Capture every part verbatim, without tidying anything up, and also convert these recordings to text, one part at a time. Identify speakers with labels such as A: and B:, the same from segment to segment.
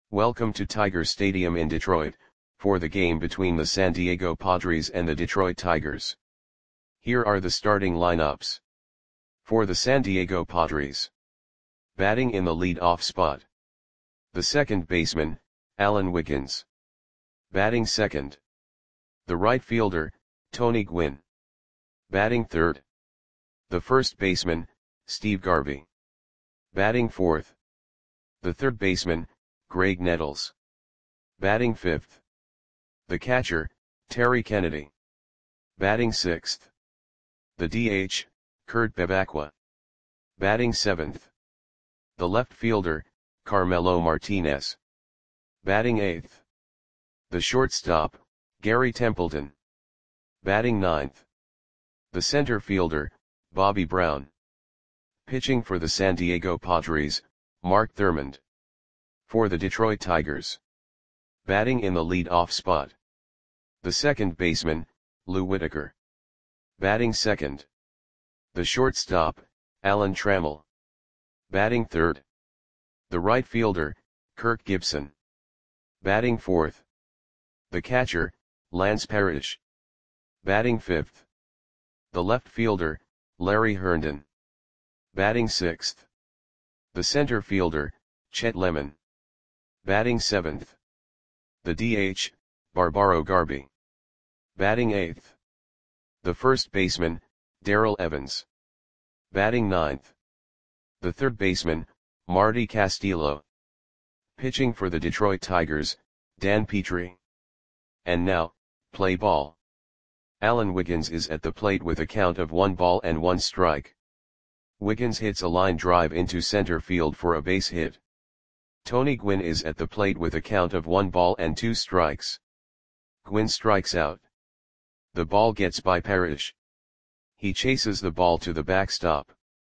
A: Welcome to Tiger Stadium in Detroit, for the game between the San Diego Padres and the Detroit Tigers. Here are the starting lineups. For the San Diego Padres. Batting in the lead-off spot. The second baseman, Alan Wiggins. Batting second. The right fielder, Tony Gwynn. Batting third. The first baseman, Steve Garvey. Batting fourth. The third baseman, Graig Nettles. Batting fifth. The catcher, Terry Kennedy. Batting sixth. The D H, Kurt Bevacqua. Batting seventh. The left fielder, Carmelo Martinez. Batting eighth. The shortstop, Gary Templeton. Batting ninth. The center fielder, Bobby Brown. Pitching for the San Diego Padres, Mark Thurmond. For the Detroit Tigers. Batting in the lead-off spot. The second baseman, Lou Whitaker. Batting second. The shortstop, Alan Trammell. Batting third. The right fielder, Kirk Gibson. Batting fourth. The catcher, Lance Parrish. Batting fifth. The left fielder, Larry Herndon. Batting sixth. The center fielder, Chet Lemon. Batting seventh. The D H, Barbaro Garby. Batting eighth. The first baseman, Darrell Evans. Batting ninth. The third baseman, Marty Castillo. Pitching for the Detroit Tigers, Dan Petrie. And now, play ball. Alan Wiggins is at the plate with a count of one ball and one strike. Wiggins hits a line drive into center field for a base hit. Tony Gwynn is at the plate with a count of one ball and two strikes. Gwynn strikes out. The ball gets by Parrish. He chases the ball to the backstop.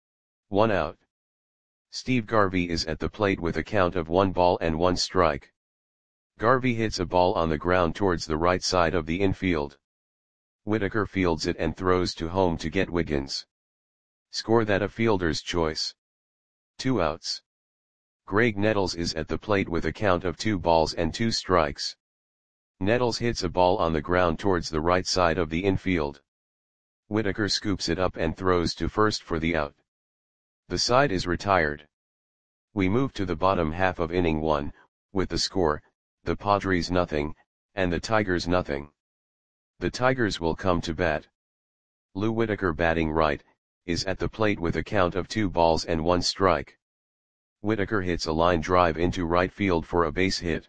A: One out. Steve Garvey is at the plate with a count of one ball and one strike. Garvey hits a ball on the ground towards the right side of the infield. Whitaker fields it and throws to home to get Wiggins. Score that a fielder's choice. Two outs. Graig Nettles is at the plate with a count of two balls and two strikes. Nettles hits a ball on the ground towards the right side of the infield. Whitaker scoops it up and throws to first for the out. The side is retired. We move to the bottom half of inning one, with the score, the Padres nothing, and the Tigers nothing. The Tigers will come to bat. Lou Whitaker, batting right, is at the plate with a count of two balls and one strike. Whitaker hits a line drive into right field for a base hit.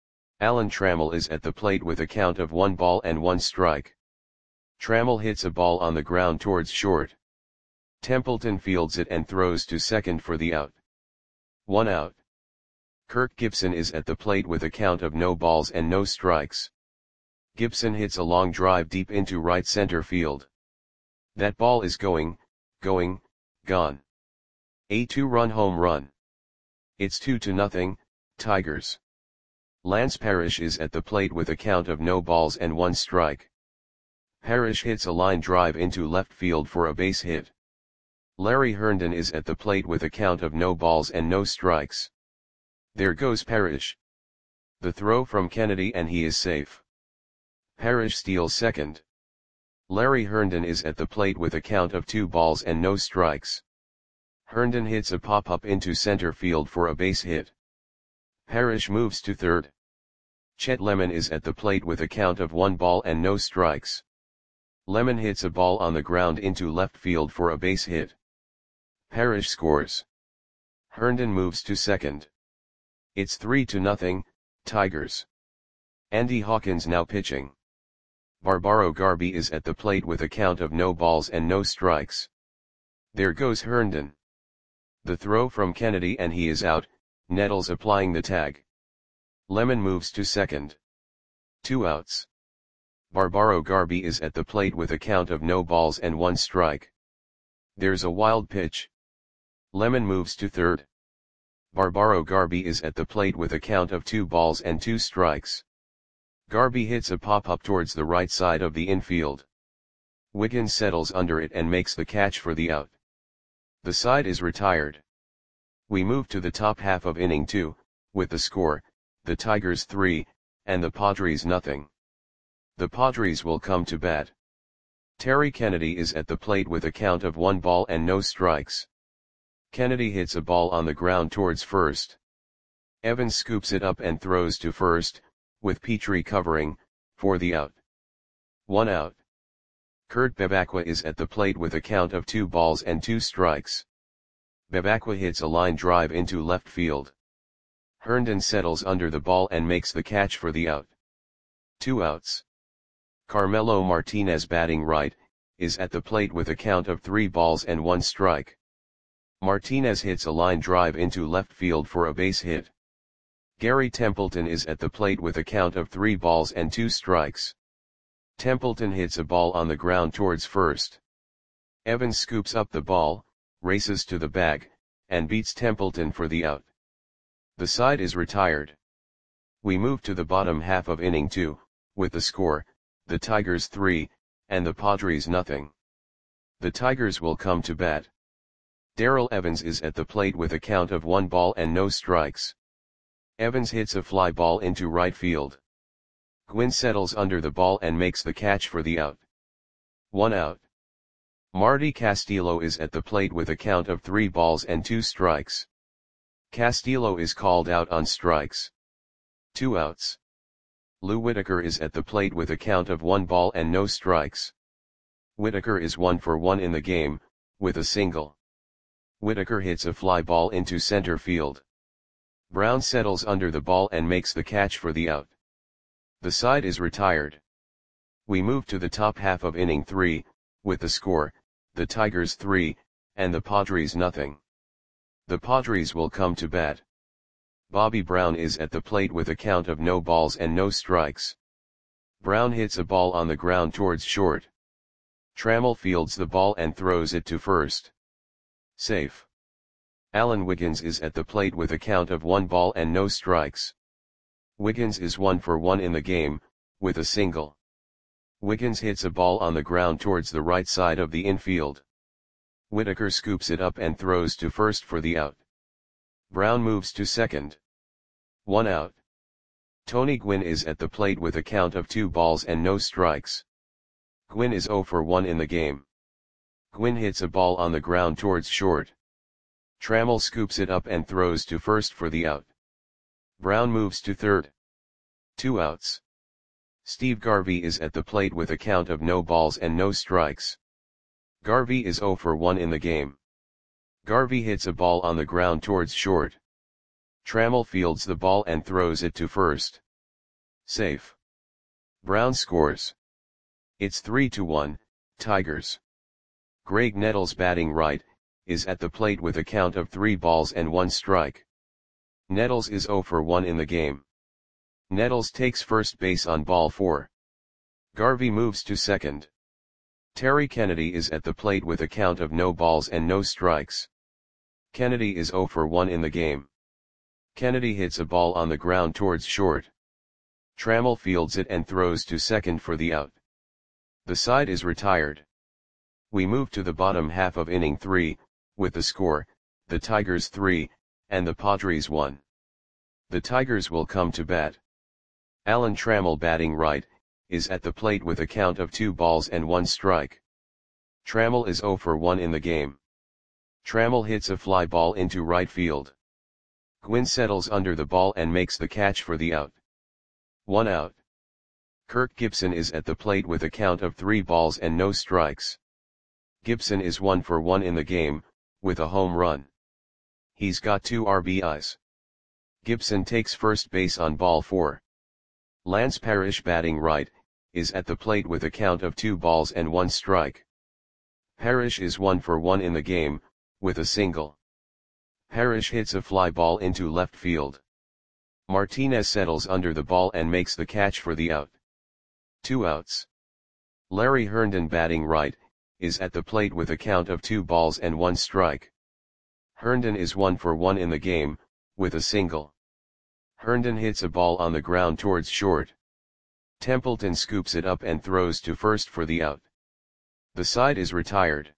A: Alan Trammell is at the plate with a count of one ball and one strike. Trammell hits a ball on the ground towards short. Templeton fields it and throws to second for the out. One out. Kirk Gibson is at the plate with a count of no balls and no strikes. Gibson hits a long drive deep into right center field. That ball is going, going, gone. A two-run home run. It's two to nothing, Tigers. Lance Parrish is at the plate with a count of no balls and one strike. Parrish hits a line drive into left field for a base hit. Larry Herndon is at the plate with a count of no balls and no strikes. There goes Parrish. The throw from Kennedy and he is safe. Parrish steals second. Larry Herndon is at the plate with a count of two balls and no strikes. Herndon hits a pop-up into center field for a base hit. Parrish moves to third. Chet Lemon is at the plate with a count of one ball and no strikes. Lemon hits a ball on the ground into left field for a base hit. Parrish scores. Herndon moves to second. It's three to nothing, Tigers. Andy Hawkins now pitching. Barbaro Garby is at the plate with a count of no balls and no strikes. There goes Herndon. The throw from Kennedy and he is out, Nettles applying the tag. Lemon moves to second. Two outs. Barbaro Garby is at the plate with a count of no balls and one strike. There's a wild pitch. Lemon moves to third. Barbaro Garby is at the plate with a count of two balls and two strikes. Garby hits a pop-up towards the right side of the infield. Wiggins settles under it and makes the catch for the out. The side is retired. We move to the top half of inning two, with the score, the Tigers three, and the Padres nothing. The Padres will come to bat. Terry Kennedy is at the plate with a count of one ball and no strikes. Kennedy hits a ball on the ground towards first. Evans scoops it up and throws to first, with Petrie covering, for the out. One out. Kurt Bevacqua is at the plate with a count of two balls and two strikes. Bevacqua hits a line drive into left field. Herndon settles under the ball and makes the catch for the out. Two outs. Carmelo Martinez, batting right, is at the plate with a count of three balls and one strike. Martinez hits a line drive into left field for a base hit. Gary Templeton is at the plate with a count of three balls and two strikes. Templeton hits a ball on the ground towards first. Evans scoops up the ball, races to the bag, and beats Templeton for the out. The side is retired. We move to the bottom half of inning two, with the score, the Tigers three, and the Padres nothing. The Tigers will come to bat. Darrell Evans is at the plate with a count of one ball and no strikes. Evans hits a fly ball into right field. Gwynn settles under the ball and makes the catch for the out. One out. Marty Castillo is at the plate with a count of three balls and two strikes. Castillo is called out on strikes. Two outs. Lou Whitaker is at the plate with a count of one ball and no strikes. Whitaker is one for one in the game, with a single. Whitaker hits a fly ball into center field. Brown settles under the ball and makes the catch for the out. The side is retired. We move to the top half of inning three, with the score, the Tigers three, and the Padres nothing. The Padres will come to bat. Bobby Brown is at the plate with a count of no balls and no strikes. Brown hits a ball on the ground towards short. Trammell fields the ball and throws it to first. Safe. Alan Wiggins is at the plate with a count of one ball and no strikes. Wiggins is one for one in the game, with a single. Wiggins hits a ball on the ground towards the right side of the infield. Whitaker scoops it up and throws to first for the out. Brown moves to second. One out. Tony Gwynn is at the plate with a count of two balls and no strikes. Gwynn is zero for one in the game. Gwynn hits a ball on the ground towards short. Trammell scoops it up and throws to first for the out. Brown moves to third. Two outs. Steve Garvey is at the plate with a count of no balls and no strikes. Garvey is zero for one in the game. Garvey hits a ball on the ground towards short. Trammell fields the ball and throws it to first. Safe. Brown scores. It's three to one, Tigers. Greg Nettles, batting right, is at the plate with a count of three balls and one strike. Nettles is zero for one in the game. Nettles takes first base on ball four. Garvey moves to second. Terry Kennedy is at the plate with a count of no balls and no strikes. Kennedy is zero for one in the game. Kennedy hits a ball on the ground towards short. Trammell fields it and throws to second for the out. The side is retired. We move to the bottom half of inning three, with the score, the Tigers three, and the Padres one. The Tigers will come to bat. Alan Trammell, batting right, is at the plate with a count of two balls and one strike. Trammell is zero for one in the game. Trammell hits a fly ball into right field. Gwynn settles under the ball and makes the catch for the out. One out. Kirk Gibson is at the plate with a count of three balls and no strikes. Gibson is one for one in the game, with a home run. He's got two R B Is. Gibson takes first base on ball four. Lance Parrish, batting right, is at the plate with a count of two balls and one strike. Parrish is one for one in the game, with a single. Parrish hits a fly ball into left field. Martinez settles under the ball and makes the catch for the out. Two outs. Larry Herndon, batting right, is at the plate with a count of two balls and one strike. Herndon is one for one in the game, with a single. Herndon hits a ball on the ground towards short. Templeton scoops it up and throws to first for the out. The side is retired.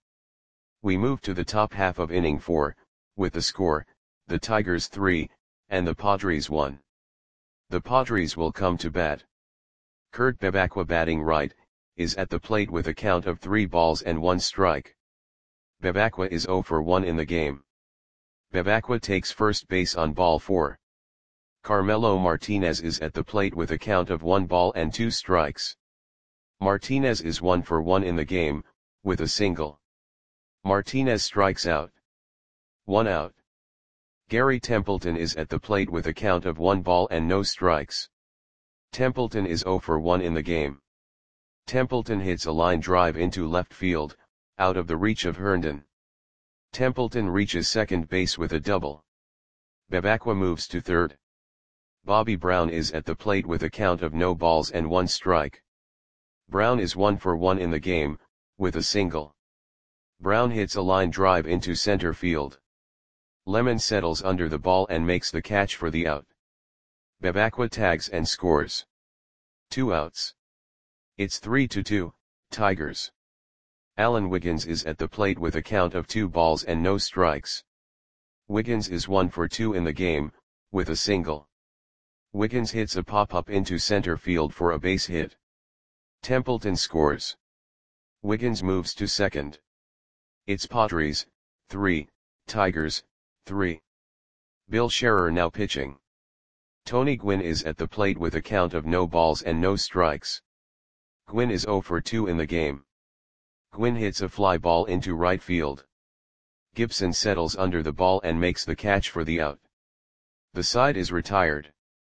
A: We move to the top half of inning four, with the score, the Tigers three, and the Padres one. The Padres will come to bat. Kurt Bevacqua batting right, is at the plate with a count of three balls and one strike. Bevacqua is zero for one in the game. Bevacqua takes first base on ball four. Carmelo Martinez is at the plate with a count of one ball and two strikes. Martinez is one for one in the game, with a single. Martinez strikes out. One out. Gary Templeton is at the plate with a count of one ball and no strikes. Templeton is zero for one in the game. Templeton hits a line drive into left field, out of the reach of Herndon. Templeton reaches second base with a double. Bevacqua moves to third. Bobby Brown is at the plate with a count of no balls and one strike. Brown is one for one in the game, with a single. Brown hits a line drive into center field. Lemon settles under the ball and makes the catch for the out. Bevacqua tags and scores. Two outs. It's three to two, Tigers. Alan Wiggins is at the plate with a count of two balls and no strikes. Wiggins is one for two in the game, with a single. Wiggins hits a pop-up into center field for a base hit. Templeton scores. Wiggins moves to second. It's Padres, three, Tigers, three. Bill Scherer now pitching. Tony Gwynn is at the plate with a count of no balls and no strikes. Gwynn is zero for two in the game. Gwynn hits a fly ball into right field. Gibson settles under the ball and makes the catch for the out. The side is retired.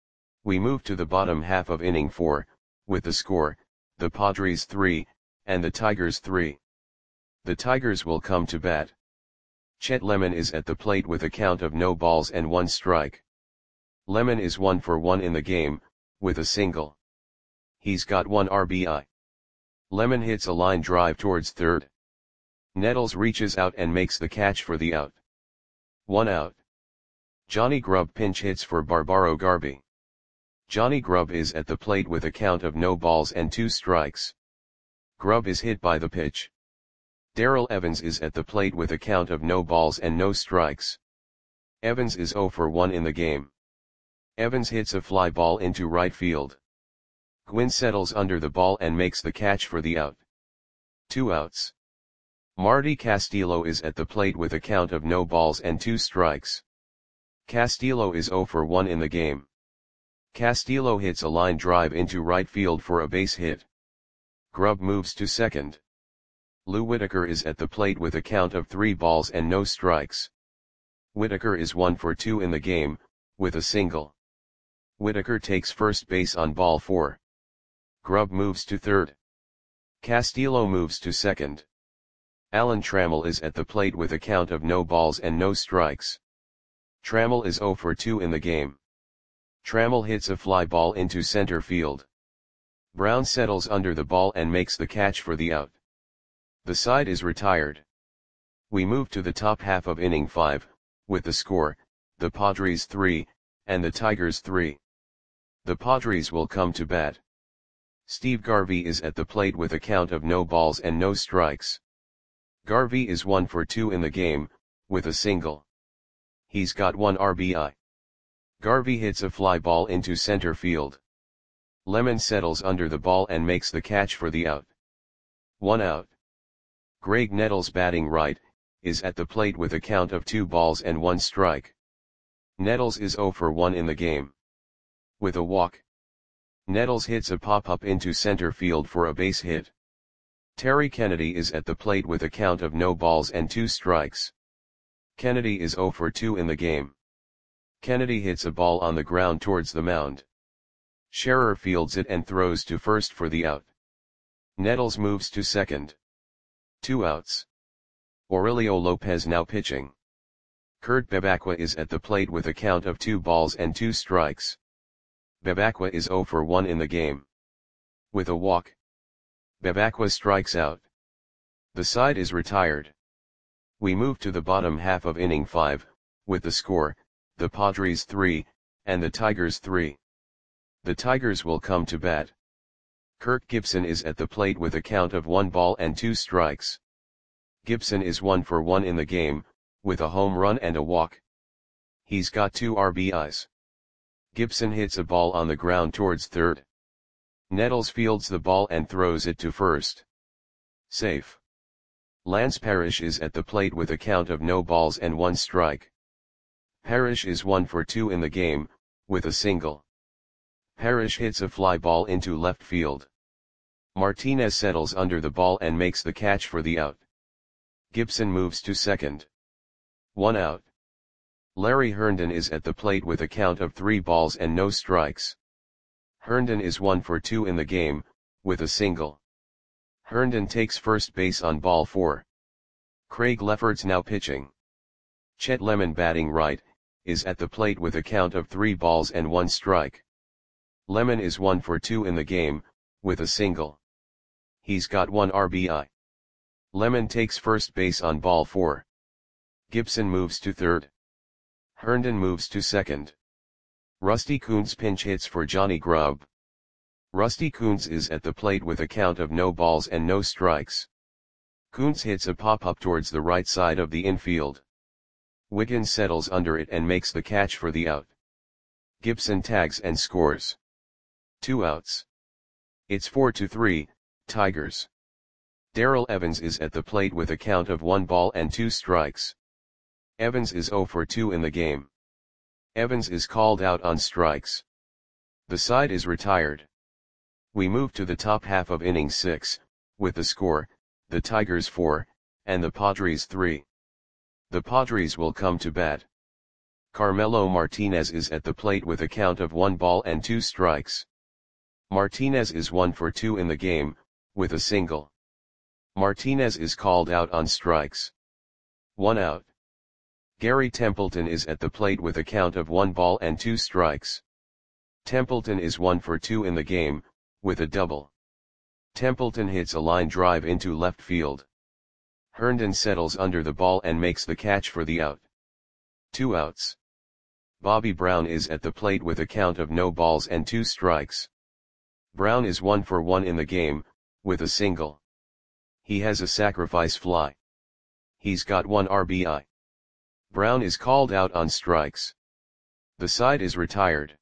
A: We move to the bottom half of inning four, with the score, the Padres three, and the Tigers three. The Tigers will come to bat. Chet Lemon is at the plate with a count of no balls and one strike. Lemon is one for one in the game, with a single. He's got one R B I. Lemon hits a line drive towards third. Nettles reaches out and makes the catch for the out. One out. Johnny Grubb pinch hits for Barbaro Garby. Johnny Grubb is at the plate with a count of no balls and two strikes. Grubb is hit by the pitch. Darrell Evans is at the plate with a count of no balls and no strikes. Evans is zero for one in the game. Evans hits a fly ball into right field. Gwynn settles under the ball and makes the catch for the out. Two outs. Marty Castillo is at the plate with a count of no balls and two strikes. Castillo is zero for one in the game. Castillo hits a line drive into right field for a base hit. Grubb moves to second. Lou Whitaker is at the plate with a count of three balls and no strikes. Whitaker is one for two in the game, with a single. Whitaker takes first base on ball four. Grubb moves to third. Castillo moves to second. Alan Trammell is at the plate with a count of no balls and no strikes. Trammell is zero for two in the game. Trammell hits a fly ball into center field. Brown settles under the ball and makes the catch for the out. The side is retired. We move to the top half of inning five, with the score, the Padres three, and the Tigers three. The Padres will come to bat. Steve Garvey is at the plate with a count of no balls and no strikes. Garvey is one for two in the game, with a single. He's got one R B I. Garvey hits a fly ball into center field. Lemon settles under the ball and makes the catch for the out. One out. Greg Nettles batting right, is at the plate with a count of two balls and one strike. Nettles is zero for one in the game. With a walk. Nettles hits a pop-up into center field for a base hit. Terry Kennedy is at the plate with a count of no balls and two strikes. Kennedy is zero for two in the game. Kennedy hits a ball on the ground towards the mound. Scherer fields it and throws to first for the out. Nettles moves to second. Two outs. Aurelio Lopez now pitching. Kurt Bevacqua is at the plate with a count of two balls and two strikes. Bevacqua is zero for one in the game. With a walk. Bevacqua strikes out. The side is retired. We move to the bottom half of inning five, with the score, the Padres three, and the Tigers three. The Tigers will come to bat. Kirk Gibson is at the plate with a count of one ball and two strikes. Gibson is one for one in the game, with a home run and a walk. He's got two R B Is. Gibson hits a ball on the ground towards third. Nettles fields the ball and throws it to first. Safe. Lance Parrish is at the plate with a count of no balls and one strike. Parrish is one for two in the game, with a single. Parrish hits a fly ball into left field. Martinez settles under the ball and makes the catch for the out. Gibson moves to second. One out. Larry Herndon is at the plate with a count of three balls and no strikes. Herndon is one for two in the game, with a single. Herndon takes first base on ball four. Craig Lefferts now pitching. Chet Lemon batting right, is at the plate with a count of three balls and one strike. Lemon is one for two in the game, with a single. He's got one R B I. Lemon takes first base on ball four. Gibson moves to third. Herndon moves to second. Rusty Kuntz pinch hits for Johnny Grubb. Rusty Kuntz is at the plate with a count of no balls and no strikes. Kuntz hits a pop-up towards the right side of the infield. Wiggins settles under it and makes the catch for the out. Gibson tags and scores. Two outs. It's four to three, Tigers. Darrell Evans is at the plate with a count of one ball and two strikes. Evans is zero for two in the game. Evans is called out on strikes. The side is retired. We move to the top half of inning six, with the score, the Tigers four, and the Padres three. The Padres will come to bat. Carmelo Martinez is at the plate with a count of one ball and two strikes. Martinez is one for two in the game, with a single. Martinez is called out on strikes. One out. Gary Templeton is at the plate with a count of one ball and two strikes. Templeton is one for two in the game, with a double. Templeton hits a line drive into left field. Herndon settles under the ball and makes the catch for the out. Two outs. Bobby Brown is at the plate with a count of no balls and two strikes. Brown is one for one in the game, with a single. He has a sacrifice fly. He's got one R B I. Brown is called out on strikes. The side is retired.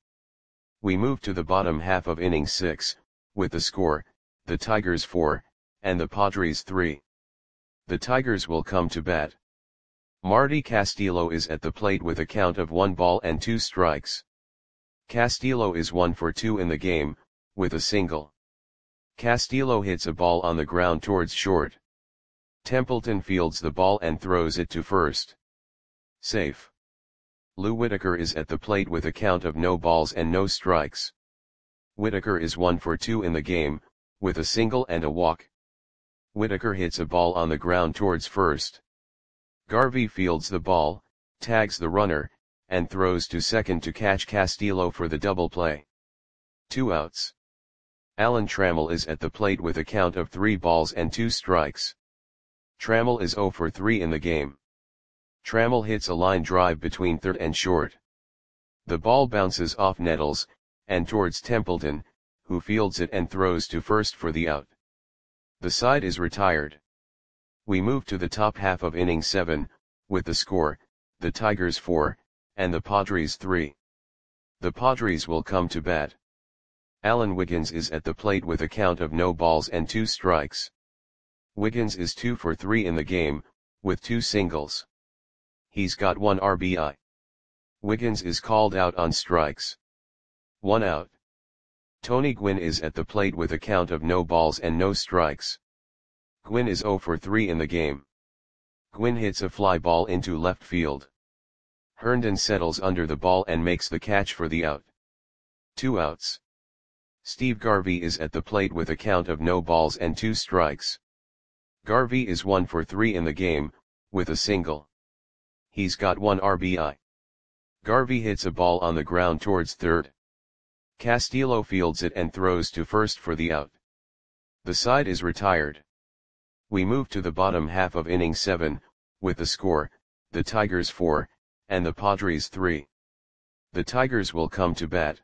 A: We move to the bottom half of inning six, with the score, the Tigers four, and the Padres three. The Tigers will come to bat. Marty Castillo is at the plate with a count of one ball and two strikes. Castillo is one for two in the game, with a single. Castillo hits a ball on the ground towards short. Templeton fields the ball and throws it to first. Safe. Lou Whitaker is at the plate with a count of no balls and no strikes. Whitaker is one for two in the game, with a single and a walk. Whitaker hits a ball on the ground towards first. Garvey fields the ball, tags the runner, and throws to second to catch Castillo for the double play. Two outs. Alan Trammell is at the plate with a count of three balls and two strikes. Trammell is zero for three in the game. Trammell hits a line drive between third and short. The ball bounces off Nettles, and towards Templeton, who fields it and throws to first for the out. The side is retired. We move to the top half of inning seven, with the score, the Tigers four, and the Padres three. The Padres will come to bat. Alan Wiggins is at the plate with a count of no balls and two strikes. Wiggins is two for three in the game, with two singles. He's got one R B I. Wiggins is called out on strikes. One out. Tony Gwynn is at the plate with a count of no balls and no strikes. Gwynn is zero for three in the game. Gwynn hits a fly ball into left field. Herndon settles under the ball and makes the catch for the out. Two outs. Steve Garvey is at the plate with a count of no balls and two strikes. Garvey is one for three in the game, with a single. He's got one R B I. Garvey hits a ball on the ground towards third. Castillo fields it and throws to first for the out. The side is retired. We move to the bottom half of inning seven, with the score, the Tigers four, and the Padres three. The Tigers will come to bat.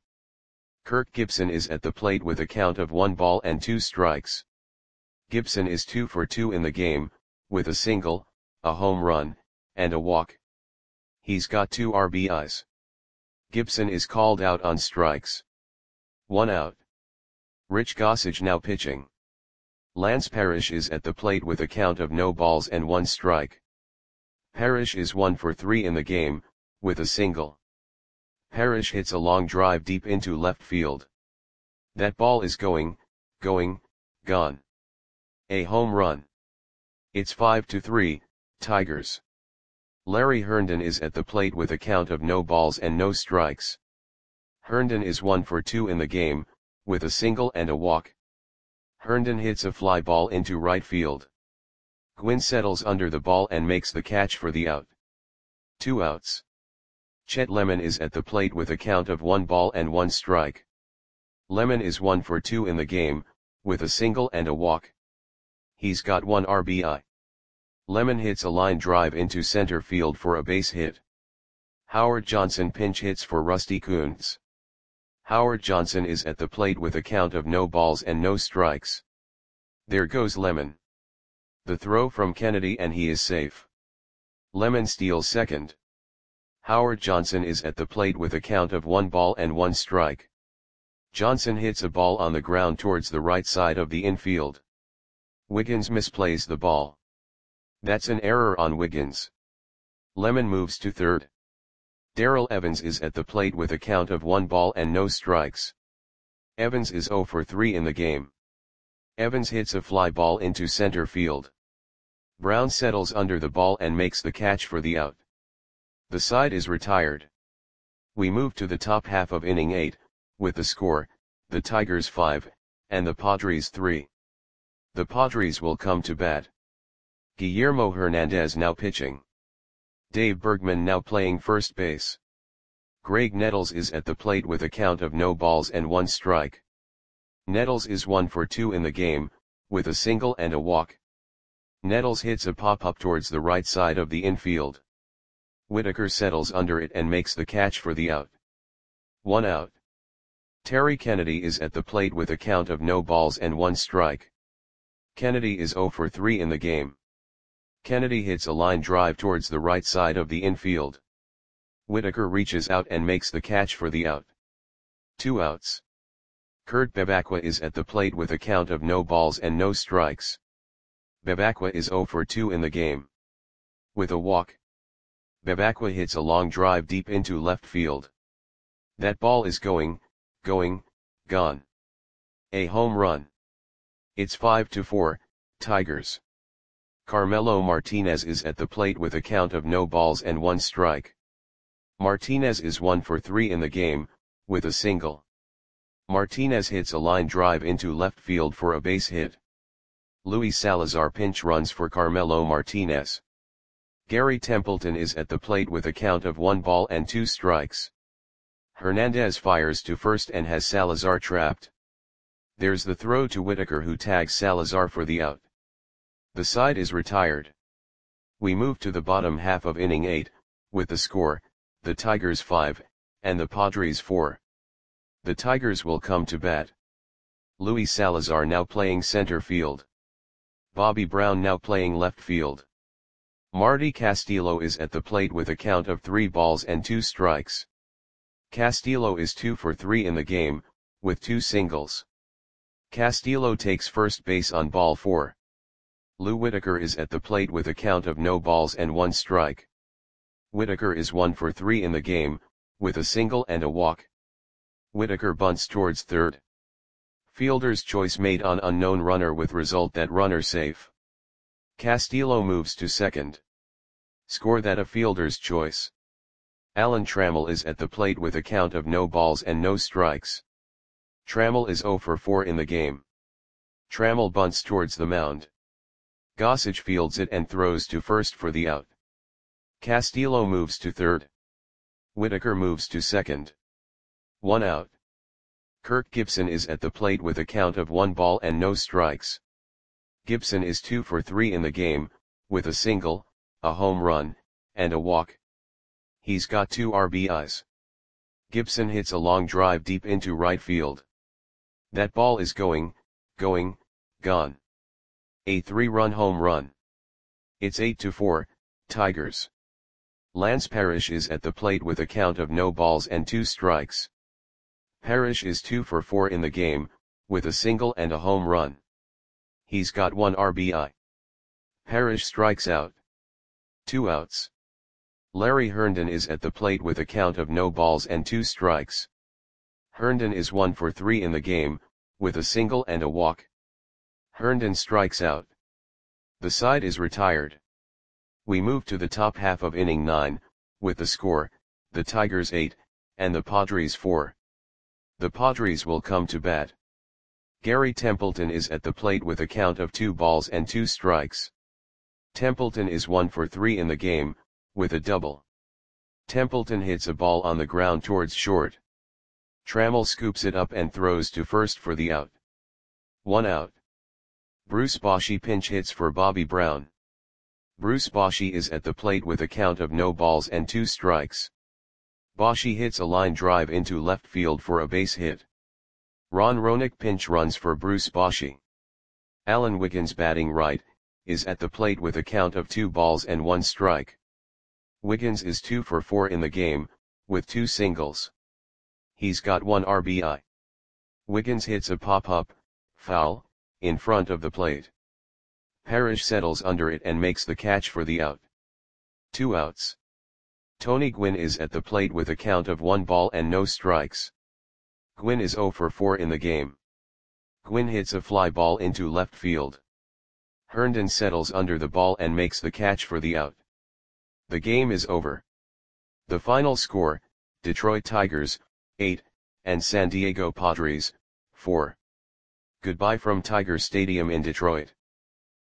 A: Kirk Gibson is at the plate with a count of one ball and two strikes. Gibson is two for two in the game, with a single, a home run, and a walk. He's got two R B Is. Gibson is called out on strikes. One out. Rich Gossage now pitching. Lance Parrish is at the plate with a count of no balls and one strike. Parrish is one for three in the game, with a single. Parrish hits a long drive deep into left field. That ball is going, going, gone. A home run. It's five to three, Tigers. Larry Herndon is at the plate with a count of no balls and no strikes. Herndon is one for two in the game, with a single and a walk. Herndon hits a fly ball into right field. Gwynn settles under the ball and makes the catch for the out. Two outs. Chet Lemon is at the plate with a count of one ball and one strike. Lemon is one for two in the game, with a single and a walk. He's got one R B I. Lemon hits a line drive into center field for a base hit. Howard Johnson pinch hits for Rusty Kuntz. Howard Johnson is at the plate with a count of no balls and no strikes. There goes Lemon. The throw from Kennedy and he is safe. Lemon steals second. Howard Johnson is at the plate with a count of one ball and one strike. Johnson hits a ball on the ground towards the right side of the infield. Wiggins misplays the ball. That's an error on Wiggins. Lemon moves to third. Darrell Evans is at the plate with a count of one ball and no strikes. Evans is zero for three in the game. Evans hits a fly ball into center field. Brown settles under the ball and makes the catch for the out. The side is retired. We move to the top half of inning eight, with the score, the Tigers five, and the Padres three. The Padres will come to bat. Guillermo Hernandez now pitching. Dave Bergman now playing first base. Greg Nettles is at the plate with a count of no balls and one strike. Nettles is one for two in the game, with a single and a walk. Nettles hits a pop-up towards the right side of the infield. Whitaker settles under it and makes the catch for the out. One out. Terry Kennedy is at the plate with a count of no balls and one strike. Kennedy is zero for three in the game. Kennedy hits a line drive towards the right side of the infield. Whitaker reaches out and makes the catch for the out. Two outs. Kurt Bevacqua is at the plate with a count of no balls and no strikes. Bevacqua is zero for two in the game. With a walk. Bevacqua hits a long drive deep into left field. That ball is going, going, gone. A home run. It's five to four, Tigers. Carmelo Martinez is at the plate with a count of no balls and one strike. Martinez is one for three in the game, with a single. Martinez hits a line drive into left field for a base hit. Luis Salazar pinch runs for Carmelo Martinez. Gary Templeton is at the plate with a count of one ball and two strikes. Hernandez fires to first and has Salazar trapped. There's the throw to Whitaker, who tags Salazar for the out. The side is retired. We move to the bottom half of inning eight, with the score, the Tigers five, and the Padres four. The Tigers will come to bat. Luis Salazar now playing center field. Bobby Brown now playing left field. Marty Castillo is at the plate with a count of three balls and two strikes. Castillo is two for three in the game, with two singles. Castillo takes first base on ball four. Lou Whitaker is at the plate with a count of no balls and one strike. Whitaker is one for three in the game, with a single and a walk. Whitaker bunts towards third. Fielder's choice made on unknown runner with result that runner safe. Castillo moves to second. Score that a fielder's choice. Alan Trammell is at the plate with a count of no balls and no strikes. Trammell is zero for four in the game. Trammell bunts towards the mound. Gossage fields it and throws to first for the out. Castillo moves to third. Whitaker moves to second. One out. Kirk Gibson is at the plate with a count of one ball and no strikes. Gibson is two for three in the game, with a single, a home run, and a walk. He's got two R B Is. Gibson hits a long drive deep into right field. That ball is going, going, gone. A three-run home run. It's eight to four, Tigers. Lance Parrish is at the plate with a count of no balls and two strikes. Parrish is two for four in the game, with a single and a home run. He's got one R B I. Parrish strikes out. Two outs. Larry Herndon is at the plate with a count of no balls and two strikes. Herndon is one for three in the game, with a single and a walk. Herndon strikes out. The side is retired. We move to the top half of inning nine, with the score, the Tigers eight, and the Padres four. The Padres will come to bat. Gary Templeton is at the plate with a count of two balls and two strikes. Templeton is one for three in the game, with a double. Templeton hits a ball on the ground towards short. Trammell scoops it up and throws to first for the out. One out. Bruce Bochy pinch hits for Bobby Brown. Bruce Bochy is at the plate with a count of no balls and two strikes. Bochy hits a line drive into left field for a base hit. Ron Roenick pinch runs for Bruce Bochy. Alan Wiggins, batting right, is at the plate with a count of two balls and one strike. Wiggins is two for four in the game, with two singles. He's got one R B I. Wiggins hits a pop-up, foul, in front of the plate. Parrish settles under it and makes the catch for the out. Two outs. Tony Gwynn is at the plate with a count of one ball and no strikes. Gwynn is zero for four in the game. Gwynn hits a fly ball into left field. Herndon settles under the ball and makes the catch for the out. The game is over. The final score, Detroit Tigers, eight, and San Diego Padres, four. Goodbye from Tiger Stadium in Detroit.